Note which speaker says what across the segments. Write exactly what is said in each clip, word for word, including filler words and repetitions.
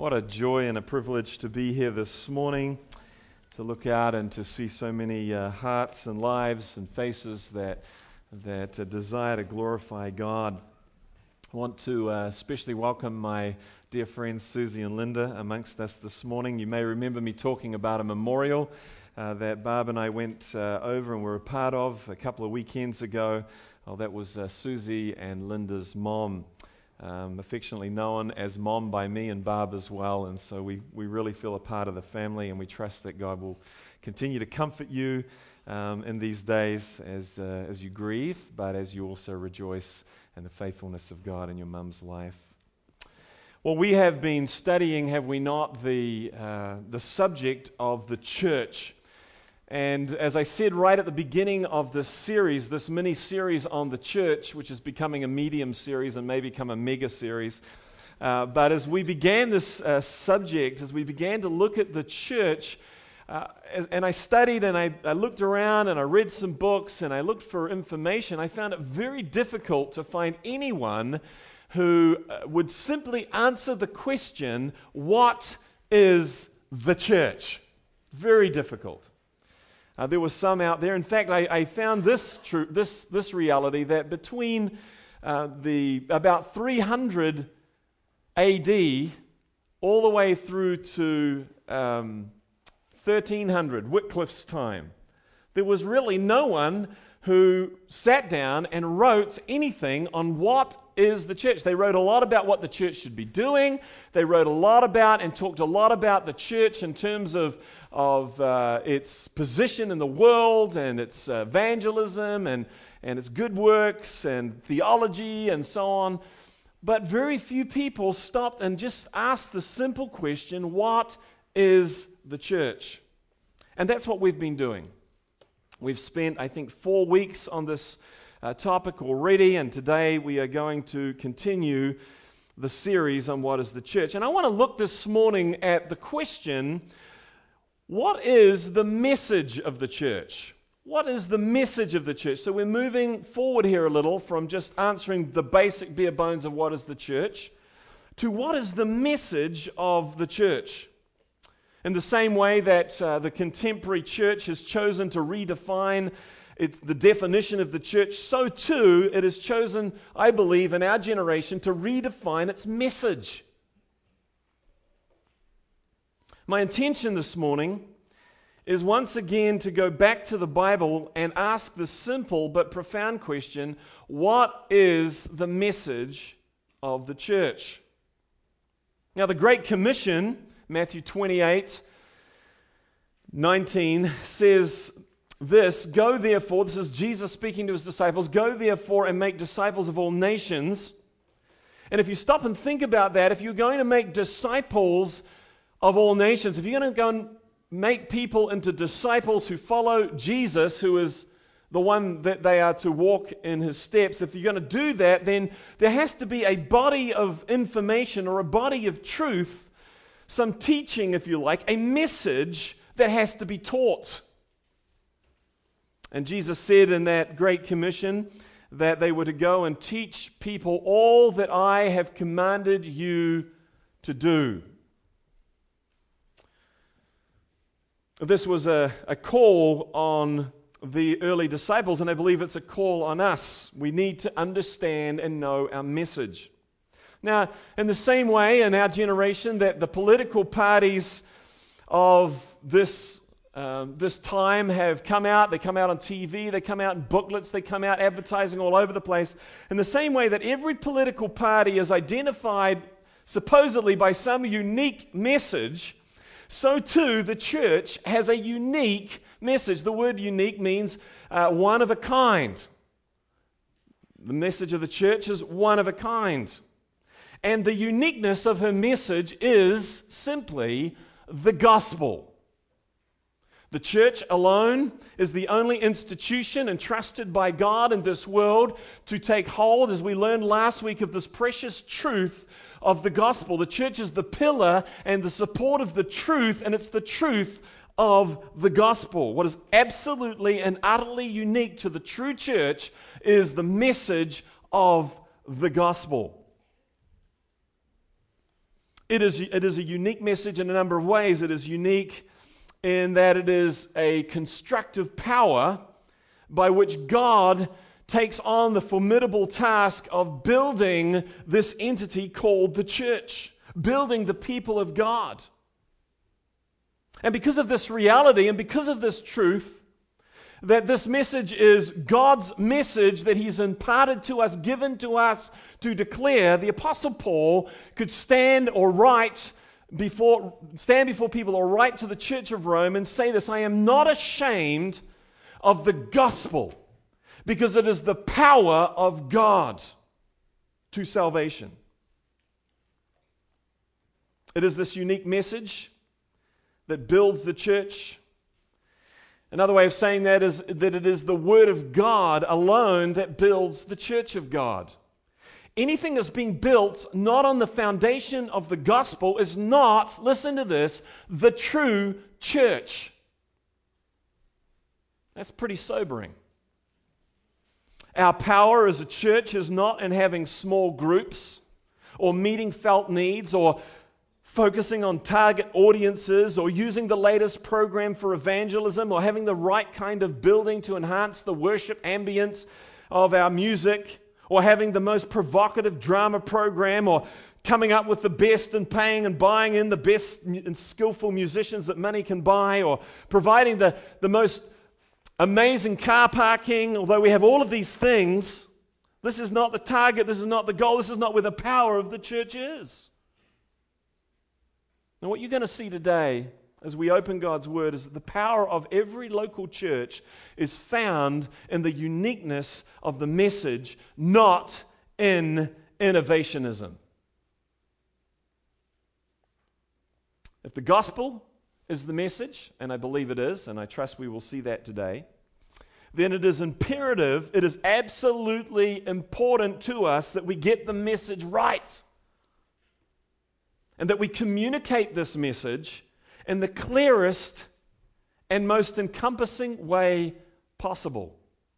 Speaker 1: What a joy and a privilege to be here this morning, to look out and to see so many uh, hearts and lives and faces that that uh, desire to glorify God. I want to uh, especially welcome my dear friends Susie and Linda amongst us this morning. You may remember me talking about a memorial uh, that Barb and I went uh, over and were a part of a couple of weekends ago. Oh, that was uh, Susie and Linda's mom. Um, affectionately known as Mom by me and Barb as well, and so we, we really feel a part of the family, and we trust that God will continue to comfort you um, in these days as uh, as you grieve, but as you also rejoice in the faithfulness of God in your mum's life. Well, we have been studying, have we not, the uh, the subject of the church. And as I said right at the beginning of this series, this mini-series on the church, which is becoming a medium series and may become a mega series, uh, but as we began this uh, subject, as we began to look at the church, uh, and I studied and I, I looked around and I read some books and I looked for information, I found it very difficult to find anyone who uh, would simply answer the question, what is the church? Very difficult. Uh, there were some out there. In fact, I, I found this true, this this reality that between uh, the about three hundred A D all the way through to um, thirteen hundred, Wycliffe's time, there was really no one who sat down and wrote anything on what is the church. They wrote a lot about what the church should be doing. They wrote a lot about and talked a lot about the church in terms of of uh, its position in the world and its uh, evangelism and, and its good works and theology and so on. But very few people stopped and just asked the simple question, what is the church? And that's what we've been doing. We've spent, I think, four weeks on this uh, topic already, and today we are going to continue the series on what is the church. And I want to look this morning at the question, what is the message of the church? What is the message of the church? So we're moving forward here a little from just answering the basic bare bones of what is the church to what is the message of the church. In the same way that uh, the contemporary church has chosen to redefine its, the definition of the church, so too it has chosen, I believe, in our generation to redefine its message. My intention this morning is once again to go back to the Bible and ask the simple but profound question, what is the message of the church? Now, the Great Commission, Matthew twenty-eight nineteen, says this, go therefore, this is Jesus speaking to his disciples, go therefore and make disciples of all nations. And if you stop and think about that, if you're going to make disciples of all nations, if you're going to go and make people into disciples who follow Jesus, who is the one that they are to walk in his steps, if you're going to do that, then there has to be a body of information or a body of truth, some teaching, if you like, a message that has to be taught. And Jesus said in that Great Commission that they were to go and teach people all that I have commanded you to do. This was a, a call on the early disciples, and I believe it's a call on us. We need to understand and know our message. Now, in the same way in our generation that the political parties of this, um, this time have come out, they come out on T V, they come out in booklets, they come out advertising all over the place, in the same way that every political party is identified supposedly by some unique message, so too the church has a unique message. The word unique means uh, one of a kind. The message of the church is one of a kind. And the uniqueness of her message is simply the gospel. The church alone is the only institution entrusted by God in this world to take hold, as we learned last week, of this precious truth of the gospel. The church is the pillar and the support of the truth, and it's the truth of the gospel. What is absolutely and utterly unique to the true church is the message of the gospel. It is, it is a unique message in a number of ways. It is unique in that it is a constructive power by which God takes on the formidable task of building this entity called the church, building the people of God. And because of this reality and because of this truth, that this message is God's message that He's imparted to us, given to us to declare, the Apostle Paul could stand or write before, stand before people or write to the Church of Rome and say this: I am not ashamed of the gospel, because it is the power of God to salvation. It is this unique message that builds the church. Another way of saying that is that it is the Word of God alone that builds the church of God. Anything that's being built not on the foundation of the gospel is not, listen to this, the true church. That's pretty sobering. Our power as a church is not in having small groups or meeting felt needs or focusing on target audiences or using the latest program for evangelism or having the right kind of building to enhance the worship ambience of our music or having the most provocative drama program or coming up with the best and paying and buying in the best and skillful musicians that money can buy or providing the, the most amazing car parking. Although we have all of these things, this is not the target, this is not the goal, this is not where the power of the church is. Now, what you're going to see today as we open God's Word is that the power of every local church is found in the uniqueness of the message, not in innovationism. If the gospel is the message, and I believe it is, and I trust we will see that today, then it is imperative, it is absolutely important to us that we get the message right. And that we communicate this message in the clearest and most encompassing way possible.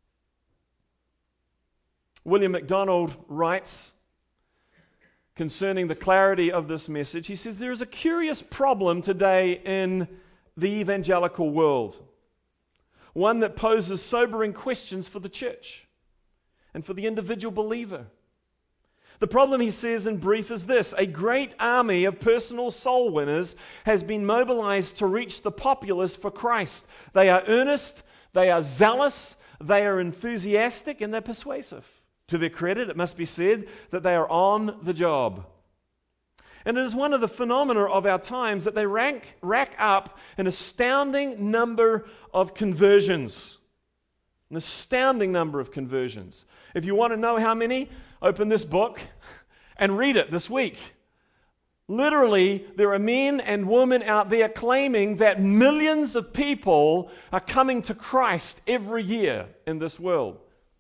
Speaker 1: William MacDonald writes concerning the clarity of this message, he says, there is a curious problem today in the evangelical world, one that poses sobering questions for the church and for the individual believer. The problem, he says in brief, is this: a great army of personal soul winners has been mobilized to reach the populace for Christ. They are earnest, they are zealous, they are enthusiastic, and they're persuasive. To their credit, it must be said that they are on the job. And it is one of the phenomena of our times that they rank, rack up an astounding number of conversions. An astounding number of conversions. If you want to know how many, open this book and read it this week. Literally, there are men and women out there claiming that millions of people are coming to Christ every year in this world.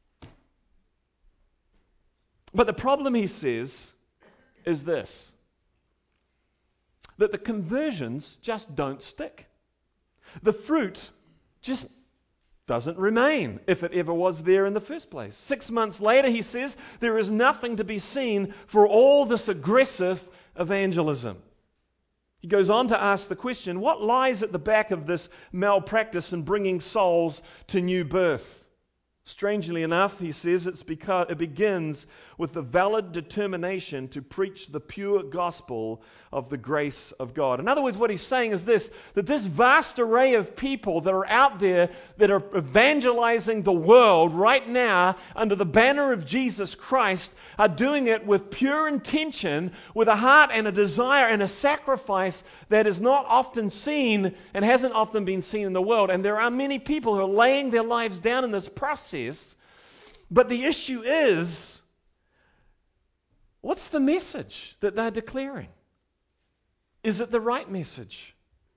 Speaker 1: But the problem, he says, is this: that the conversions just don't stick. The fruit just doesn't remain, if it ever was there in the first place. Six months later, he says, there is nothing to be seen for all this aggressive evangelism. He goes on to ask the question, what lies at the back of this malpractice in bringing souls to new birth? Strangely enough, he says, it's because it begins with the valid determination to preach the pure gospel of the grace of God. In other words, what he's saying is this, that this vast array of people that are out there that are evangelizing the world right now under the banner of Jesus Christ are doing it with pure intention, with a heart and a desire and a sacrifice that is not often seen and hasn't often been seen in the world. And there are many people who are laying their lives down in this process. But the issue is, what's the message that they're declaring? Is it the right message?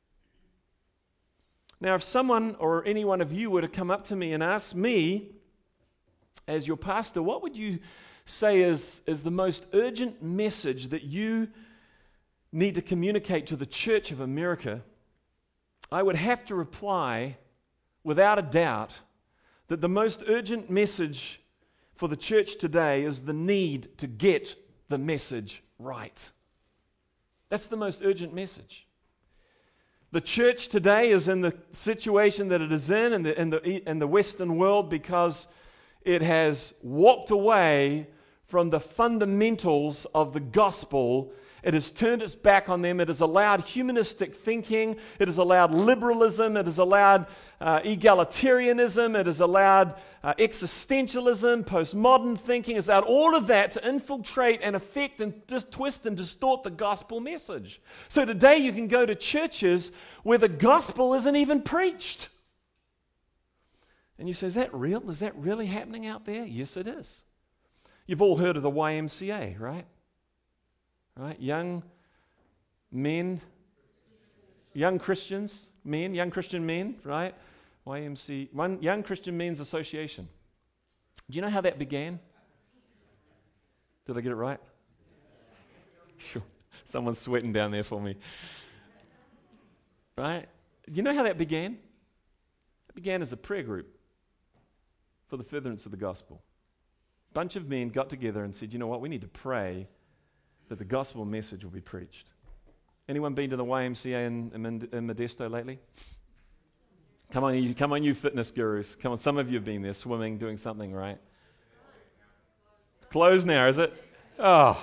Speaker 1: Now, if someone or any one of you were to come up to me and ask me, as your pastor, what would you say is, is the most urgent message that you need to communicate to the Church of America, I would have to reply, without a doubt, that the most urgent message for the church today is the need to get the message right. That's the most urgent message. The church today is in the situation that it is in in the, in the, in the Western world because it has walked away from the fundamentals of the gospel. It has turned its back on them. It has allowed humanistic thinking. It has allowed liberalism. It has allowed uh, egalitarianism. It has allowed uh, existentialism, postmodern thinking. It's allowed all of that to infiltrate and affect and just twist and distort the gospel message. So today you can go to churches where the gospel isn't even preached. And you say, is that real? Is that really happening out there? Yes, it is. You've all heard of the Y M C A, right? Right? Young men, young Christians, men, young Christian men, right? Y M C A, one Young Christian Men's Association. Do you know how that began? Did I get it right? Sure. Someone's sweating down there for me. Right? Do you know how that began? It began as a prayer group for the furtherance of the gospel. A bunch of men got together and said, you know what, we need to pray that the gospel message will be preached. Anyone been to the Y M C A in, in, in Modesto lately? Come on, you, come on, you fitness gurus. Come on, some of you have been there, swimming, doing something, right? Closed now, is it? Oh.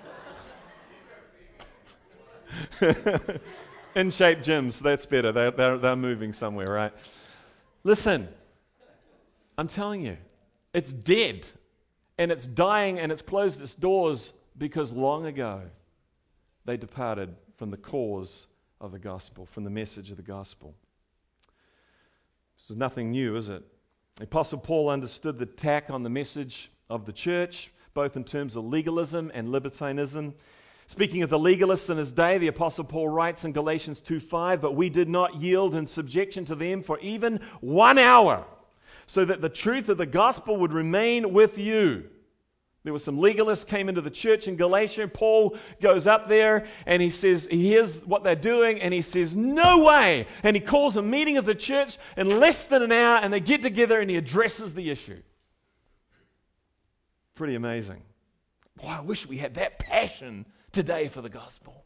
Speaker 1: In-shape gyms, that's better. They're, they're, they're moving somewhere, right? Listen, I'm telling you, it's dead, and it's dying, and it's closed its doors because long ago they departed from the cause of the gospel, from the message of the gospel. This is nothing new, is it? The Apostle Paul understood the attack on the message of the church, both in terms of legalism and libertinism. Speaking of the legalists in his day, the Apostle Paul writes in Galatians two five, but we did not yield in subjection to them for even one hour, so that the truth of the gospel would remain with you. There were some legalists came into the church in Galatia. Paul goes up there and he says, he hears what they're doing and he says, no way. And he calls a meeting of the church in less than an hour and they get together and he addresses the issue. Pretty amazing. Boy, I wish we had that passion today for the gospel.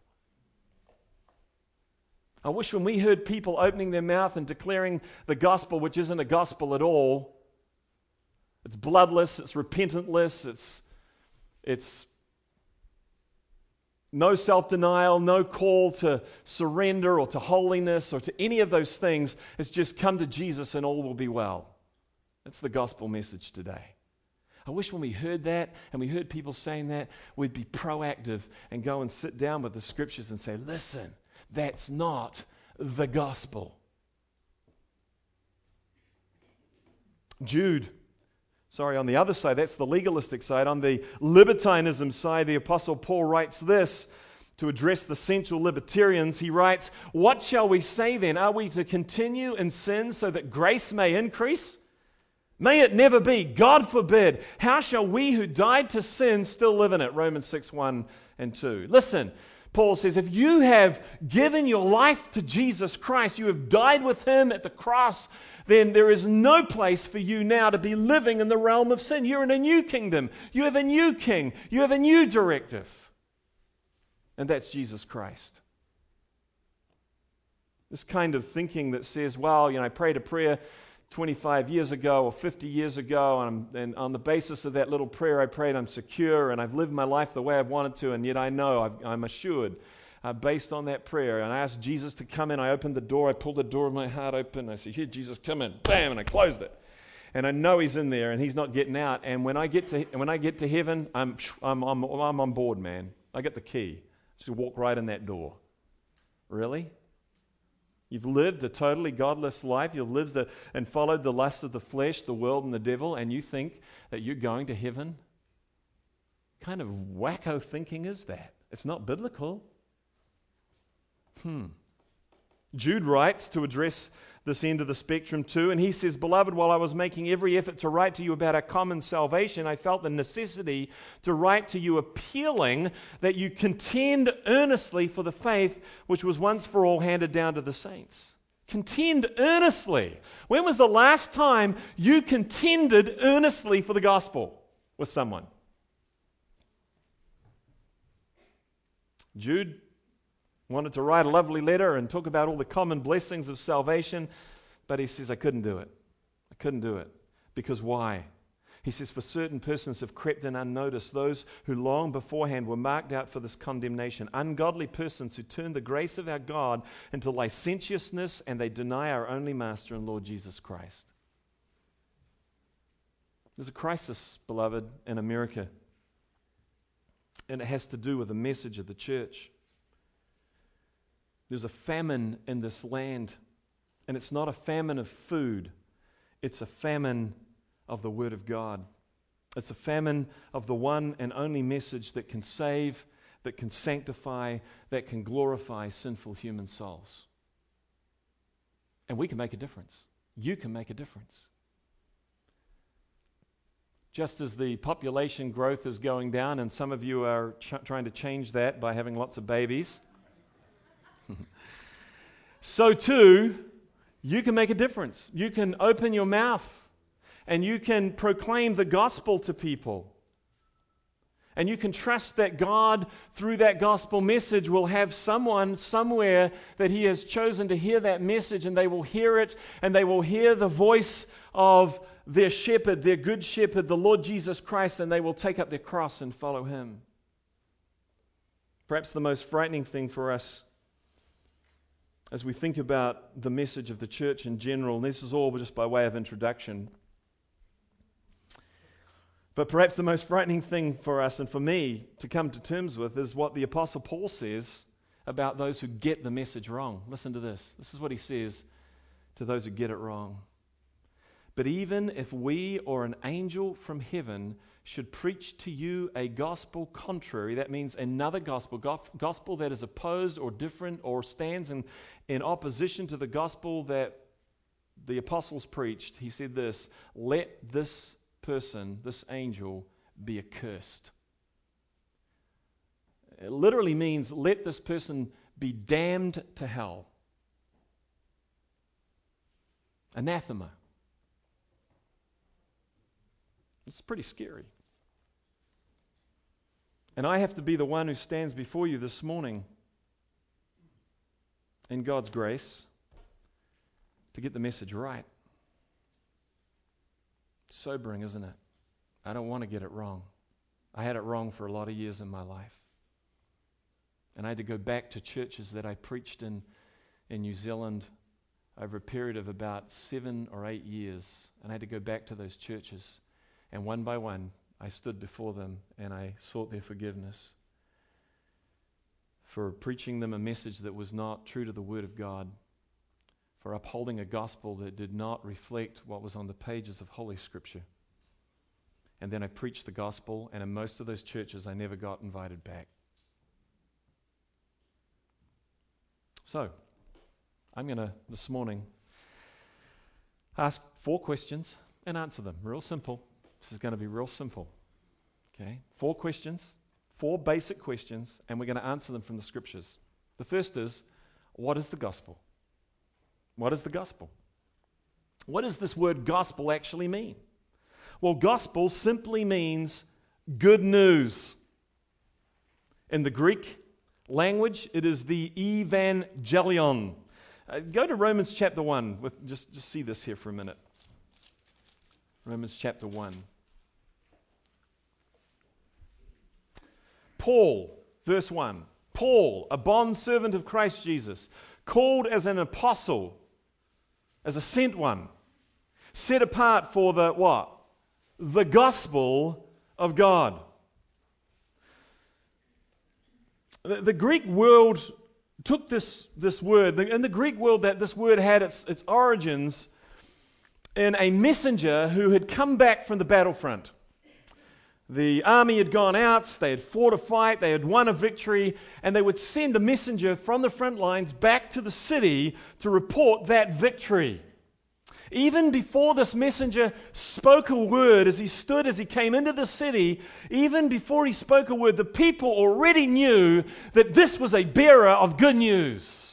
Speaker 1: I wish when we heard people opening their mouth and declaring the gospel, which isn't a gospel at all, it's bloodless, it's repentantless, it's it's no self-denial, no call to surrender or to holiness or to any of those things. It's just come to Jesus and all will be well. That's the gospel message today. I wish when we heard that and we heard people saying that, we'd be proactive and go and sit down with the scriptures and say, listen, that's not the gospel. Jude. Sorry, on the other side, that's the legalistic side. On the libertinism side, the Apostle Paul writes this to address the sensual libertarians. He writes, what shall we say then? Are we to continue in sin so that grace may increase? May it never be. God forbid. How shall we who died to sin still live in it? Romans six, one and two. Listen, Paul says, if you have given your life to Jesus Christ, you have died with him at the cross, then there is no place for you now to be living in the realm of sin. You're in a new kingdom. You have a new king. You have a new directive. And that's Jesus Christ. This kind of thinking that says, well, you know, I prayed a prayer twenty-five years ago or fifty years ago, and, I'm, and on the basis of that little prayer I prayed, I'm secure, and I've lived my life the way I've wanted to, and yet I know I've, I'm assured uh, based on that prayer. And I asked Jesus to come in. I opened the door. I pulled the door of my heart open. I said, here, Jesus, come in. Bam, and I closed it. And I know he's in there, and he's not getting out. And when I get to when I get to heaven, I'm I'm I'm, I'm on board, man. I got the key. Just walk right in that door. Really? You've lived a totally godless life. You've lived the, and followed the lusts of the flesh, the world, and the devil, and you think that you're going to heaven? What kind of wacko thinking is that? It's not biblical. Hmm. Jude writes to address this end of the spectrum too, and he says, beloved, while I was making every effort to write to you about our common salvation, I felt the necessity to write to you appealing that you contend earnestly for the faith which was once for all handed down to the saints. Contend earnestly. When was the last time you contended earnestly for the gospel with someone? Jude Wanted to write a lovely letter and talk about all the common blessings of salvation, but he says, I couldn't do it. I couldn't do it. Because why? He says, for certain persons have crept in unnoticed, those who long beforehand were marked out for this condemnation, ungodly persons who turn the grace of our God into licentiousness, and they deny our only Master and Lord Jesus Christ. There's a crisis, beloved, in America, and it has to do with the message of the church. There's a famine in this land, and it's not a famine of food, it's a famine of the Word of God. It's a famine of the one and only message that can save, that can sanctify, that can glorify sinful human souls. And we can make a difference. You can make a difference. Just as the population growth is going down, and some of you are ch- trying to change that by having lots of babies, so too, you can make a difference. You can open your mouth and you can proclaim the gospel to people. And you can trust that God, through that gospel message, will have someone somewhere that He has chosen to hear that message, and they will hear it, and they will hear the voice of their shepherd, their good shepherd, the Lord Jesus Christ, and they will take up their cross and follow Him. Perhaps the most frightening thing for us as we think about the message of the church in general, and this is all just by way of introduction, but perhaps the most frightening thing for us and for me to come to terms with is what the Apostle Paul says about those who get the message wrong. Listen to this. This is what he says to those who get it wrong. But even if we or an angel from heaven should preach to you a gospel contrary, that means another gospel, gospel that is opposed or different or stands in, in opposition to the gospel that the apostles preached, he said this, let this person, this angel, be accursed. It literally means let this person be damned to hell. Anathema. It's pretty scary. And I have to be the one who stands before you this morning in God's grace to get the message right. Sobering, isn't it? I don't want to get it wrong. I had it wrong for a lot of years in my life. And I had to go back to churches that I preached in in New Zealand over a period of about seven or eight years. And I had to go back to those churches. And one by one, I stood before them and I sought their forgiveness for preaching them a message that was not true to the Word of God, for upholding a gospel that did not reflect what was on the pages of Holy Scripture. And then I preached the gospel, and in most of those churches, I never got invited back. So, I'm going to, this morning, ask four questions and answer them. Real simple. This is going to be real simple. Okay? Four questions, four basic questions, and we're going to answer them from the Scriptures. The first is, what is the gospel? What is the gospel? What does this word gospel actually mean? Well, gospel simply means good news. In the Greek language, it is the evangelion. Uh, go to Romans chapter one. With, just, just see this here for a minute. Romans chapter one. Paul, verse one. Paul, a bondservant of Christ Jesus, called as an apostle, as a sent one, set apart for the what? The gospel of God. The, the Greek world took this, this word, in the Greek world that this word had its, its origins in a messenger who had come back from the battlefront. The army had gone out, they had fought a fight, they had won a victory, and they would send a messenger from the front lines back to the city to report that victory. Even before this messenger spoke a word, as he stood, as he came into the city, even before he spoke a word, the people already knew that this was a bearer of good news.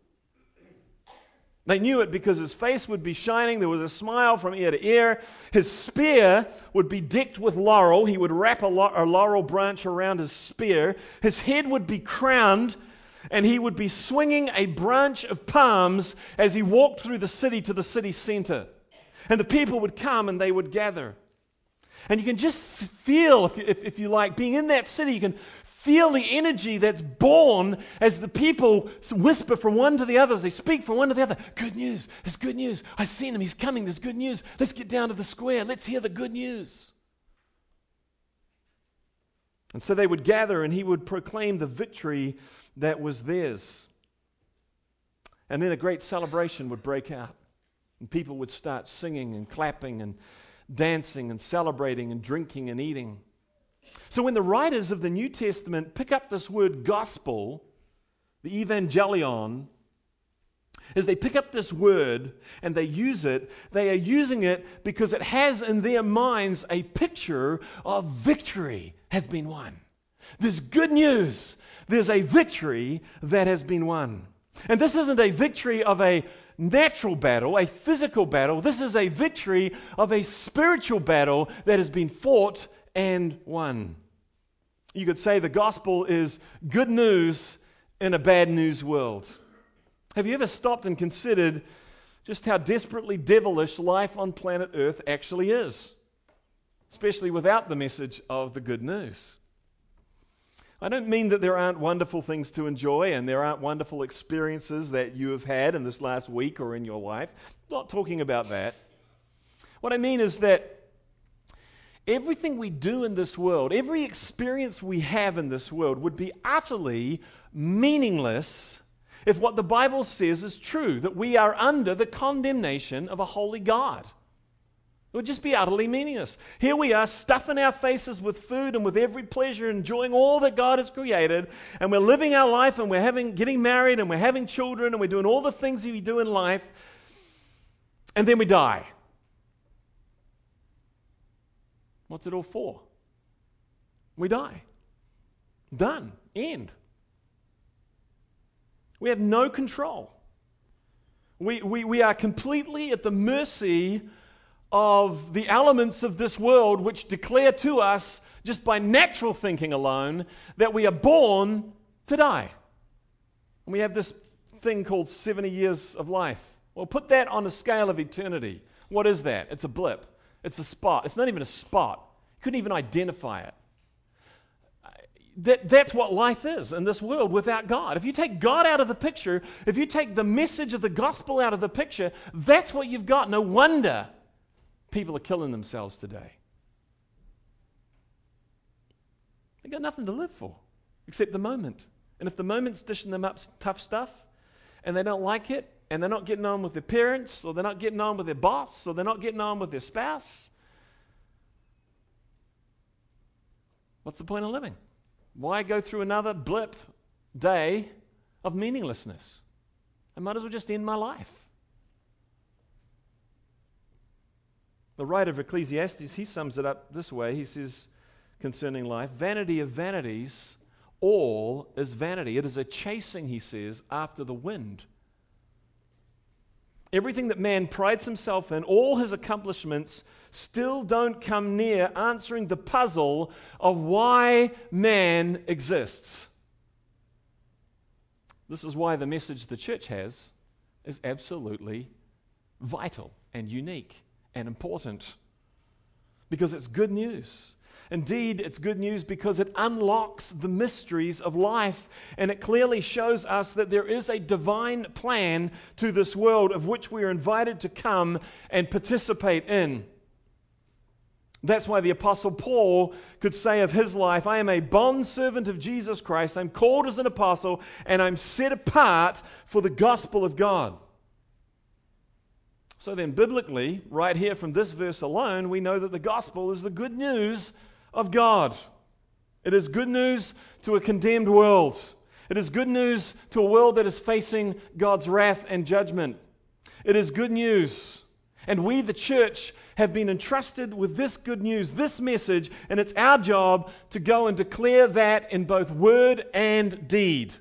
Speaker 1: They knew it because his face would be shining. There was a smile from ear to ear. His spear would be decked with laurel. He would wrap a, la- a laurel branch around his spear. His head would be crowned, and he would be swinging a branch of palms as he walked through the city to the city center. And the people would come and they would gather. And you can just feel, if you, if, if you like, being in that city, you can feel the energy that's born as the people whisper from one to the other, as they speak from one to the other. Good news, there's good news. I've seen him, he's coming, there's good news. Let's get down to the square, let's hear the good news. And so they would gather and he would proclaim the victory that was theirs. And then a great celebration would break out. And people would start singing and clapping and dancing and celebrating and drinking and eating. So when the writers of the New Testament pick up this word gospel, the evangelion, as they pick up this word and they use it, they are using it because it has in their minds a picture of victory has been won. There's good news. There's a victory that has been won. And this isn't a victory of a natural battle, a physical battle. This is a victory of a spiritual battle that has been fought and won. You could say the gospel is good news in a bad news world. Have you ever stopped and considered just how desperately devilish life on planet Earth actually is, especially without the message of the good news? I don't mean that there aren't wonderful things to enjoy and there aren't wonderful experiences that you have had in this last week or in your life. I'm not talking about that. What I mean is that everything we do in this world, every experience we have in this world would be utterly meaningless if what the Bible says is true, that we are under the condemnation of a holy God. It would just be utterly meaningless. Here we are, stuffing our faces with food and with every pleasure, enjoying all that God has created, and we're living our life, and we're having, getting married, and we're having children, and we're doing all the things that we do in life, and then we die. What's it all for? We die. Done. End. We have no control. We, we, we are completely at the mercy of the elements of this world which declare to us, just by natural thinking alone, that we are born to die. And we have this thing called seventy years of life. Well, put that on a scale of eternity. What is that? It's a blip. It's a spot. It's not even a spot. You couldn't even identify it. That, that's what life is in this world without God. If you take God out of the picture, if you take the message of the gospel out of the picture, that's what you've got. No wonder people are killing themselves today. They've got nothing to live for except the moment. And if the moment's dishing them up tough stuff and they don't like it, and they're not getting on with their parents, or they're not getting on with their boss, or they're not getting on with their spouse, what's the point of living? Why go through another blip day of meaninglessness? I might as well just end my life. The writer of Ecclesiastes, he sums it up this way. He says concerning life, vanity of vanities, all is vanity. It is a chasing, he says, after the wind. Everything that man prides himself in, all his accomplishments, still don't come near answering the puzzle of why man exists. This is why the message the church has is absolutely vital and unique and important, because it's good news. Indeed, it's good news because it unlocks the mysteries of life, and it clearly shows us that there is a divine plan to this world of which we are invited to come and participate in. That's why the Apostle Paul could say of his life, I am a bondservant of Jesus Christ, I'm called as an apostle, and I'm set apart for the gospel of God. So then, biblically, right here from this verse alone, we know that the gospel is the good news of God. It is good news to a condemned world. It is good news to a world that is facing God's wrath and judgment. It is good news. And we, the church, have been entrusted with this good news, this message, and it's our job to go and declare that in both word and deed.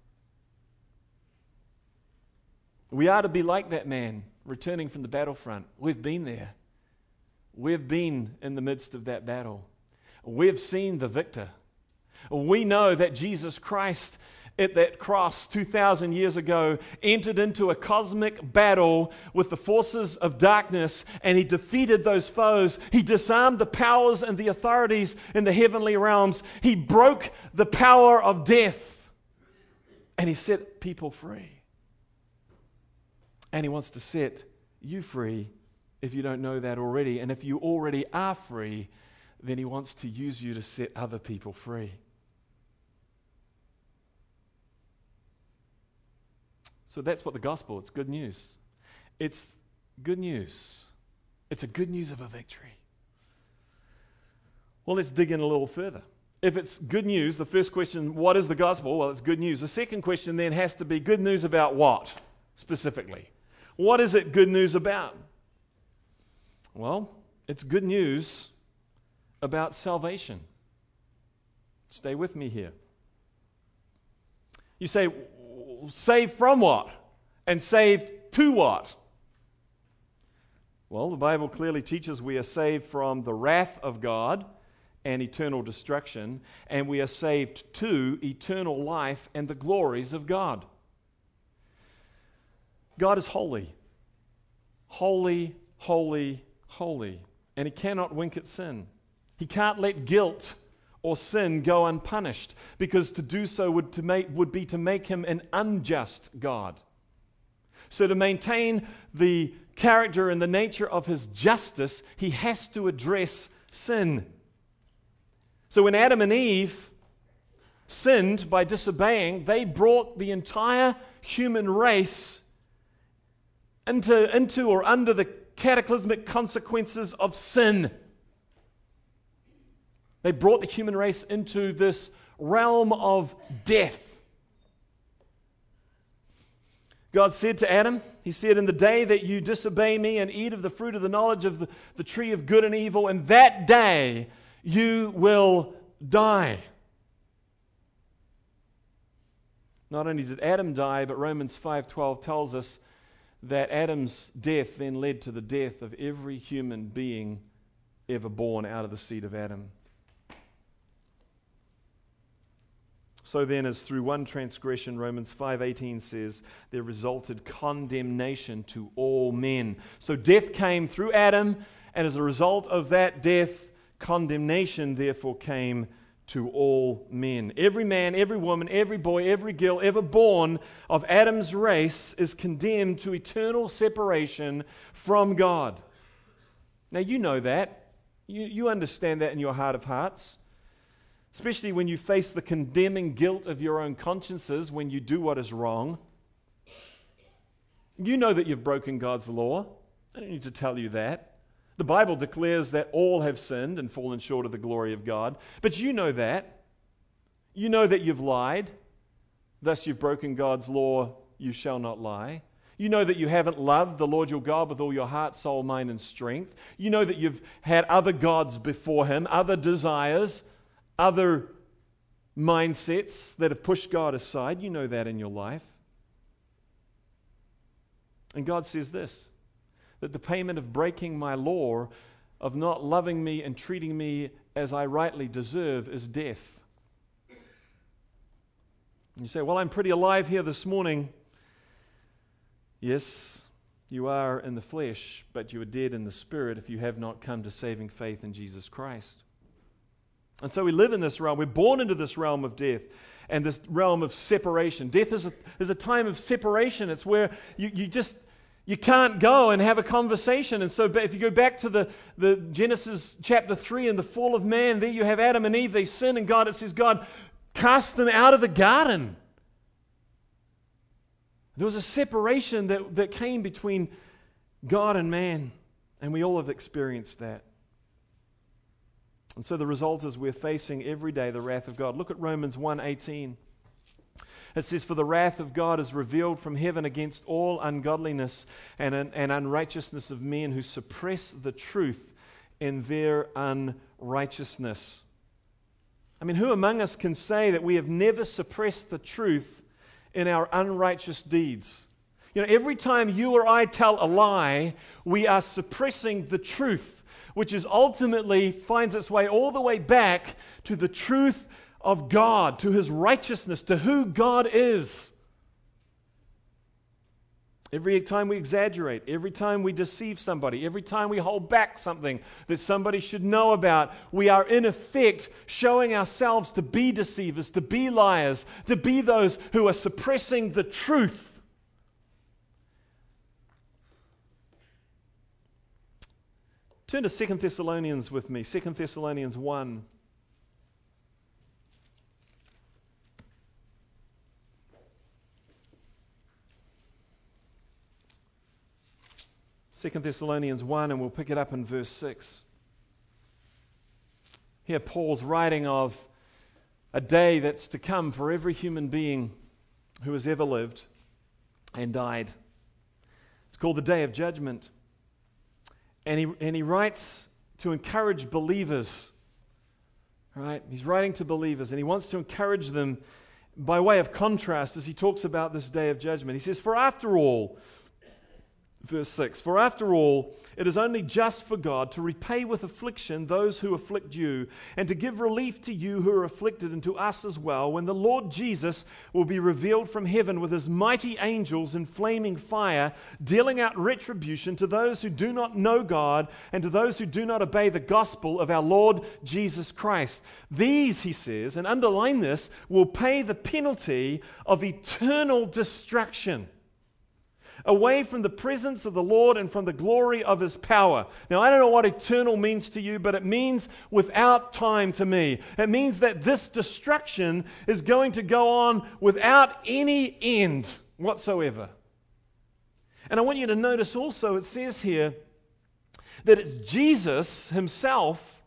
Speaker 1: We are to be like that man returning from the battlefront. We've been there. We've been in the midst of that battle. We've seen the victor. We know that Jesus Christ at that cross two thousand years ago, entered into a cosmic battle with the forces of darkness, and he defeated those foes. He disarmed the powers and the authorities in the heavenly realms. He broke the power of death, and he set people free. And he wants to set you free if you don't know that already. And if you already are free, then he wants to use you to set other people free. So that's what the gospel, it's good news. It's good news. It's a good news of a victory. Well, let's dig in a little further. If it's good news, the first question, what is the gospel? Well, it's good news. The second question then has to be good news about what, specifically? What is it good news about? Well, it's good news about salvation. Stay with me here. You say, saved from what? And saved to what? Well, the Bible clearly teaches we are saved from the wrath of God and eternal destruction, and we are saved to eternal life and the glories of God. God is holy. Holy, holy, holy. And he cannot wink at sin. He can't let guilt or sin go unpunished, because to do so would, to make, would be to make him an unjust God. So to maintain the character and the nature of his justice, he has to address sin. So when Adam and Eve sinned by disobeying, they brought the entire human race into, into or under the cataclysmic consequences of sin. They brought the human race into this realm of death. God said to Adam, he said, in the day that you disobey me and eat of the fruit of the knowledge of the, the tree of good and evil, in that day you will die. Not only did Adam die, but Romans five twelve tells us that Adam's death then led to the death of every human being ever born out of the seed of Adam. So then, as through one transgression, Romans five eighteen says, there resulted condemnation to all men. So death came through Adam, and as a result of that death, condemnation therefore came to all men. Every man, every woman, every boy, every girl ever born of Adam's race is condemned to eternal separation from God. Now you know that. You, you understand that in your heart of hearts. Especially when you face the condemning guilt of your own consciences when you do what is wrong. You know that you've broken God's law. I don't need to tell you that. The Bible declares that all have sinned and fallen short of the glory of God. But you know that. You know that you've lied. Thus you've broken God's law, you shall not lie. You know that you haven't loved the Lord your God with all your heart, soul, mind, and strength. You know that you've had other gods before him, other desires, other mindsets that have pushed God aside. You know that in your life. And God says this, that the payment of breaking my law, of not loving me and treating me as I rightly deserve, is death. And you say, well, I'm pretty alive here this morning. Yes, you are in the flesh, but you are dead in the spirit if you have not come to saving faith in Jesus Christ. And so we live in this realm. We're born into this realm of death and this realm of separation. Death is a, is a time of separation. It's where you, you just, you can't go and have a conversation. And so if you go back to the, the Genesis chapter three and the fall of man, there you have Adam and Eve. They sin, and God, it says God cast them out of the garden. There was a separation that, that came between God and man, and we all have experienced that. And so the result is we're facing every day the wrath of God. Look at Romans one eighteen. It says, for the wrath of God is revealed from heaven against all ungodliness and, and unrighteousness of men who suppress the truth in their unrighteousness. I mean, who among us can say that we have never suppressed the truth in our unrighteous deeds? You know, every time you or I tell a lie, we are suppressing the truth, which is ultimately finds its way all the way back to the truth of God, to His righteousness, to who God is. Every time we exaggerate, every time we deceive somebody, every time we hold back something that somebody should know about, we are in effect showing ourselves to be deceivers, to be liars, to be those who are suppressing the truth. Turn to Second Thessalonians with me, Second Thessalonians one. Second Thessalonians one, and we'll pick it up in verse six. Here Paul's writing of a day that's to come for every human being who has ever lived and died. It's called the Day of Judgment. And he, and he writes to encourage believers. Right? He's writing to believers, and he wants to encourage them by way of contrast as he talks about this Day of Judgment. He says, "For after all," verse six, "For after all, it is only just for God to repay with affliction those who afflict you, and to give relief to you who are afflicted, and to us as well, when the Lord Jesus will be revealed from heaven with His mighty angels in flaming fire, dealing out retribution to those who do not know God, and to those who do not obey the gospel of our Lord Jesus Christ. These," he says, and underline this, "will pay the penalty of eternal destruction, away from the presence of the Lord and from the glory of His power." Now, I don't know what eternal means to you, but it means without time to me. It means that this destruction is going to go on without any end whatsoever. And I want you to notice also, it says here that it's Jesus Himself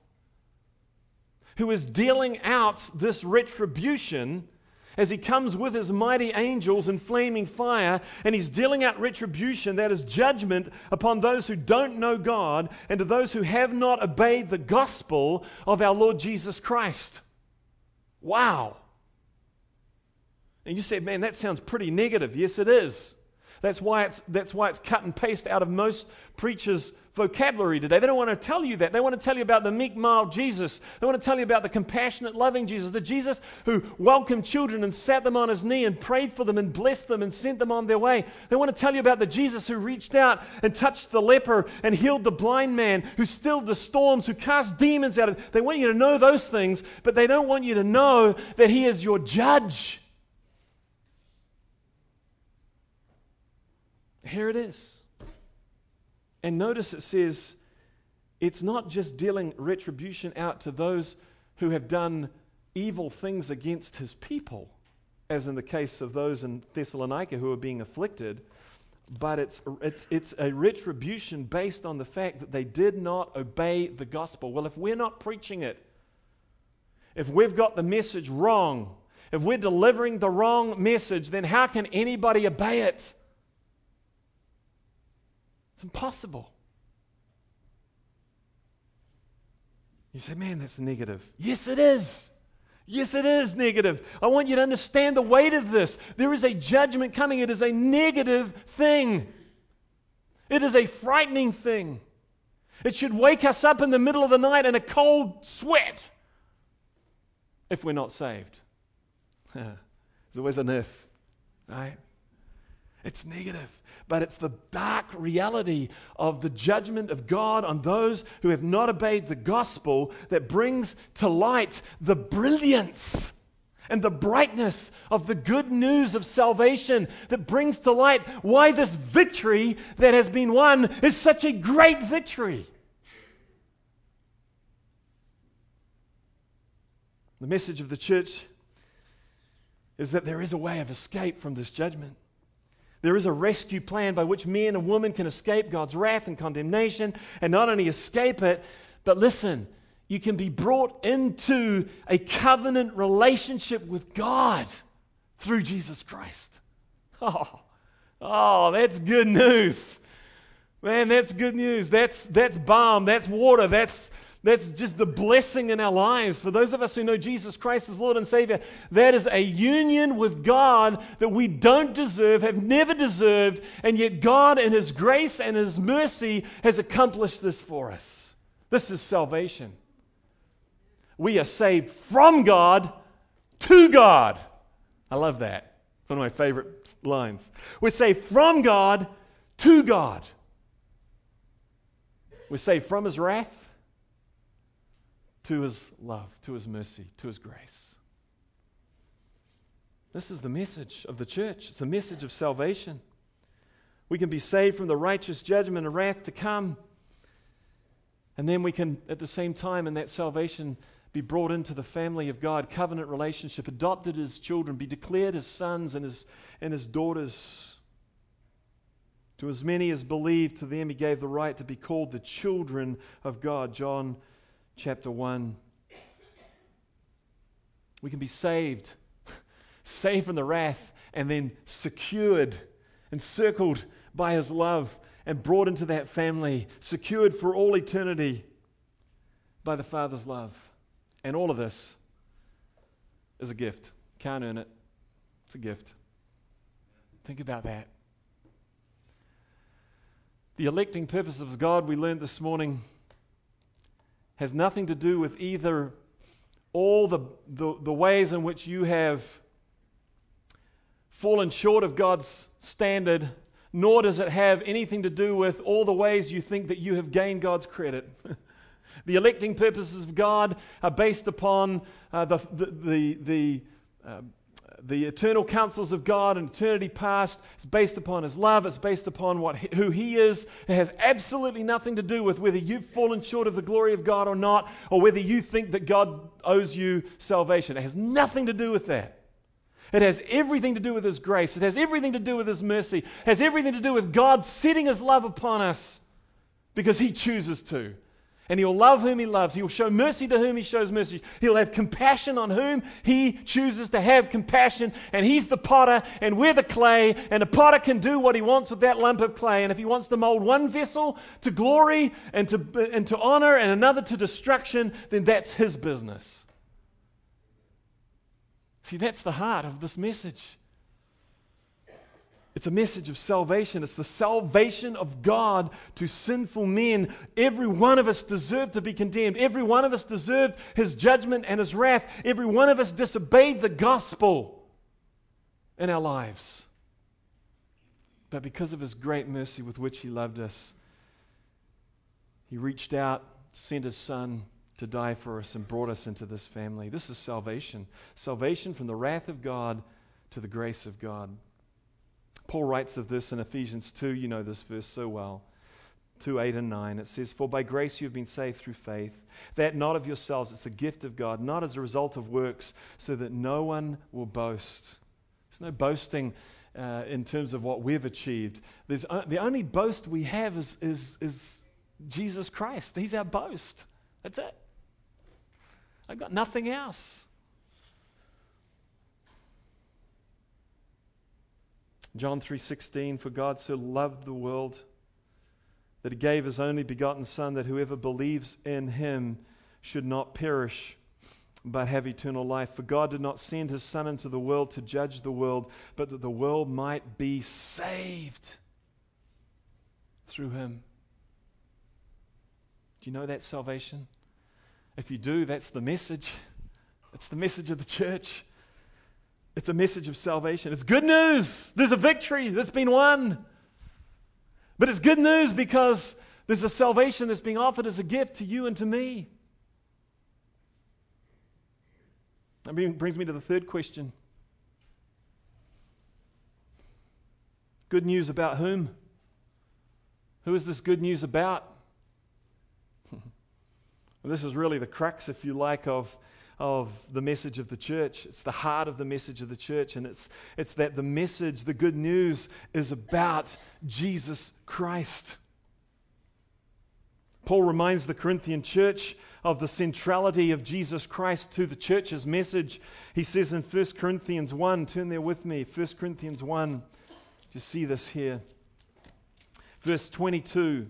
Speaker 1: who is dealing out this retribution as He comes with His mighty angels in flaming fire, and He's dealing out retribution, that is judgment, upon those who don't know God and to those who have not obeyed the gospel of our Lord Jesus Christ. Wow. And you said, "Man, that sounds pretty negative." Yes, it is. That's why it's, that's why it's cut and paste out of most preachers' vocabulary today. They don't want to tell you that. They want to tell you about the meek, mild Jesus. They want to tell you about the compassionate, loving Jesus, the Jesus who welcomed children and sat them on His knee and prayed for them and blessed them and sent them on their way. They want to tell you about the Jesus who reached out and touched the leper and healed the blind man, who stilled the storms, who cast demons out of. They want you to know those things, but they don't want you to know that He is your judge. Here it is. And notice it says, it's not just dealing retribution out to those who have done evil things against His people, as in the case of those in Thessalonica who are being afflicted, but it's, it's, it's a retribution based on the fact that they did not obey the gospel. Well, if we're not preaching it, if we've got the message wrong, if we're delivering the wrong message, then how can anybody obey it? It's impossible. You say, "Man, that's negative." Yes, it is. Yes, it is negative. I want you to understand the weight of this. There is a judgment coming. It is a negative thing. It is a frightening thing. It should wake us up in the middle of the night in a cold sweat if we're not saved. There's always an if, right? It's negative. But it's the dark reality of the judgment of God on those who have not obeyed the gospel that brings to light the brilliance and the brightness of the good news of salvation, that brings to light why this victory that has been won is such a great victory. The message of the church is that there is a way of escape from this judgment. There is a rescue plan by which men and women can escape God's wrath and condemnation, and not only escape it, but listen, you can be brought into a covenant relationship with God through Jesus Christ. Oh, oh, that's good news. Man, that's good news. That's, that's balm, that's water, that's, That's just the blessing in our lives. For those of us who know Jesus Christ as Lord and Savior, that is a union with God that we don't deserve, have never deserved, and yet God in His grace and His mercy has accomplished this for us. This is salvation. We are saved from God to God. I love that. It's one of my favorite lines. We're saved from God to God. We're saved from His wrath to His love, to His mercy, to His grace. This is the message of the church. It's a message of salvation. We can be saved from the righteous judgment and wrath to come. And then we can, at the same time, in that salvation, be brought into the family of God, covenant relationship, adopted as children, be declared as sons and as, and as daughters. To as many as believed, to them He gave the right to be called the children of God. John chapter one. We can be saved, saved from the wrath, and then secured, encircled by His love, and brought into that family, secured for all eternity by the Father's love. And all of this is a gift. Can't earn it. It's a gift. Think about that. The electing purpose of God, we learned this morning, has nothing to do with either all the, the, the ways in which you have fallen short of God's standard, nor does it have anything to do with all the ways you think that you have gained God's credit. The electing purposes of God are based upon uh, the, the, the, the, uh, the eternal counsels of God in eternity past. It's based upon His love. It's based upon what he, who He is. It has absolutely nothing to do with whether you've fallen short of the glory of God or not, or whether you think that God owes you salvation. It has nothing to do with that. It has everything to do with His grace. It has everything to do with His mercy. It has everything to do with God setting His love upon us because He chooses to. And He'll love whom He loves. He'll show mercy to whom He shows mercy. He'll have compassion on whom He chooses to have compassion. And He's the potter and we're the clay. And the potter can do what he wants with that lump of clay. And if he wants to mold one vessel to glory and to, and to honor and another to destruction, then that's His business. See, that's the heart of this message. It's a message of salvation. It's the salvation of God to sinful men. Every one of us deserved to be condemned. Every one of us deserved His judgment and His wrath. Every one of us disobeyed the gospel in our lives. But because of His great mercy with which He loved us, He reached out, sent His Son to die for us and brought us into this family. This is salvation. Salvation from the wrath of God to the grace of God. Paul writes of this in Ephesians two. You know this verse so well. two, eight and nine. It says, "For by grace you have been saved through faith, that not of yourselves, it's a gift of God, not as a result of works, so that no one will boast." There's no boasting uh, in terms of what we've achieved. There's uh, the only boast we have is, is, is Jesus Christ. He's our boast. That's it. I've got nothing else. John three sixteen, "For God so loved the world that He gave His only begotten Son, that whoever believes in Him should not perish, but have eternal life. For God did not send His Son into the world to judge the world, but that the world might be saved through Him." Do you know that salvation? If you do, that's the message. It's the message of the church. It's a message of salvation. It's good news. There's a victory that's been won. But it's good news because there's a salvation that's being offered as a gift to you and to me. That brings me to the third question. Good news about whom? Who is this good news about? Well, this is really the crux, if you like, of, of the message of the church. It's the heart of the message of the church, and it's, it's that the message, the good news, is about Jesus Christ. Paul reminds the Corinthian church of the centrality of Jesus Christ to the church's message. He says in First Corinthians one, turn there with me, First Corinthians one, you see this here. Verse twenty-two.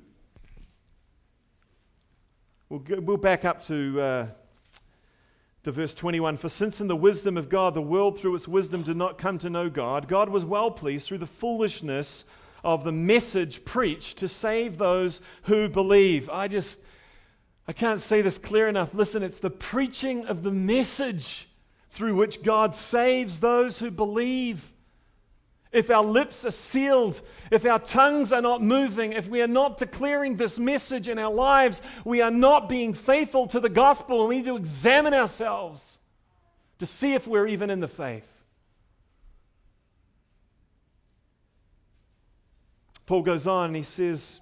Speaker 1: We'll, go, we'll back up to, uh, to verse twenty-one. "For since in the wisdom of God, the world through its wisdom did not come to know God, God was well pleased through the foolishness of the message preached to save those who believe." I just, I can't say this clear enough. Listen, it's the preaching of the message through which God saves those who believe. If our lips are sealed, if our tongues are not moving, if we are not declaring this message in our lives, we are not being faithful to the gospel, and we need to examine ourselves to see if we're even in the faith. Paul goes on and he says,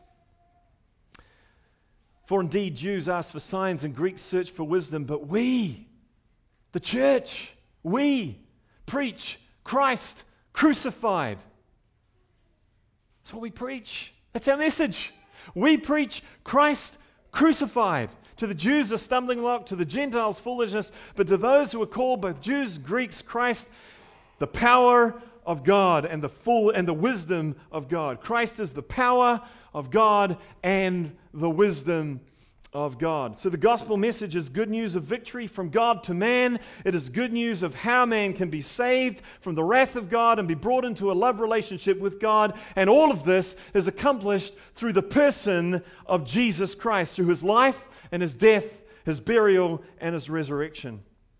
Speaker 1: "For indeed Jews ask for signs and Greeks search for wisdom, but we, the church, we preach Christ crucified." That's what we preach. That's our message. We preach Christ crucified. To the Jews a stumbling block, to the Gentiles foolishness, but to those who are called, both Jews, Greeks, Christ, the power of God and the full and the wisdom of God. Christ is the power of God and the wisdom of God. So the gospel message is good news of victory from God to man. It is good news of how man can be saved from the wrath of God and be brought into a love relationship with God. And all of this is accomplished through the person of Jesus Christ, through his life and his death, his burial and his resurrection.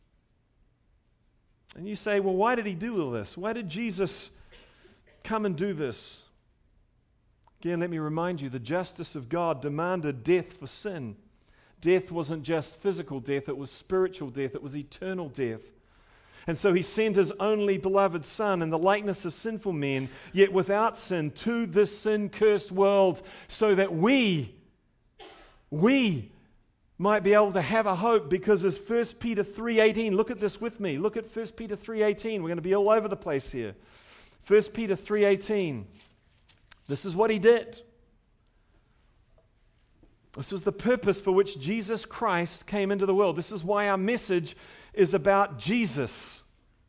Speaker 1: And you say, well, why did he do all this? Why did Jesus come and do this? Again, let me remind you, the justice of God demanded death for sin. Death wasn't just physical death, it was spiritual death, it was eternal death. And so he sent his only beloved Son in the likeness of sinful men, yet without sin, to this sin-cursed world, so that we, we might be able to have a hope, because as First Peter three eighteen, look at this with me, look at First Peter three eighteen, we're going to be all over the place here. First Peter three eighteen. This is what he did. This was the purpose for which Jesus Christ came into the world. This is why our message is about Jesus.